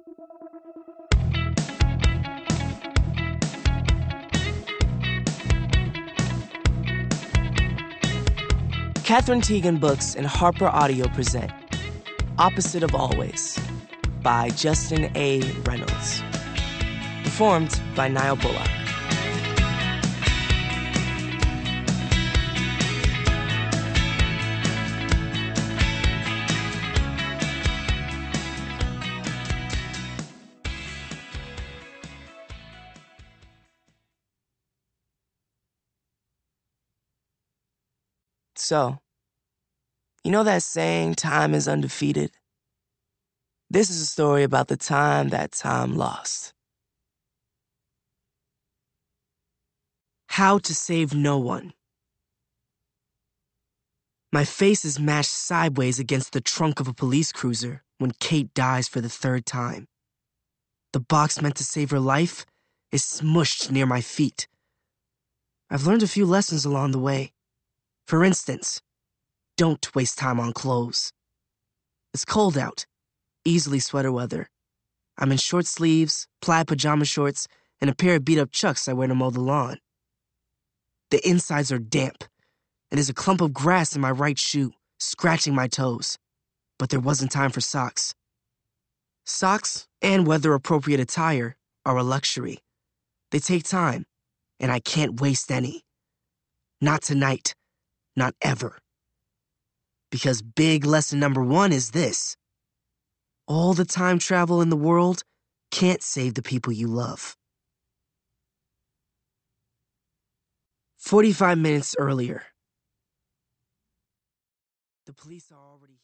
Catherine Teagan Books and Harper Audio present Opposite of Always by Justin A. Reynolds. Performed by Niall Bullock. So, you know that saying, time is undefeated? This is a story about the time that time lost. How to save no one. My face is mashed sideways against the trunk of a police cruiser when Kate dies for the third time. The box meant to save her life is smushed near my feet. I've learned a few lessons along the way. For instance, don't waste time on clothes. It's cold out, easily sweater weather. I'm in short sleeves, plaid pajama shorts, and a pair of beat-up Chucks I wear to mow the lawn. The insides are damp, and there's a clump of grass in my right shoe, scratching my toes. But there wasn't time for socks. Socks and weather-appropriate attire are a luxury. They take time, and I can't waste any. Not tonight. Not ever. Because big lesson number 1 is this. All the time travel in the world can't save the people you love. 45 minutes earlier. The police are already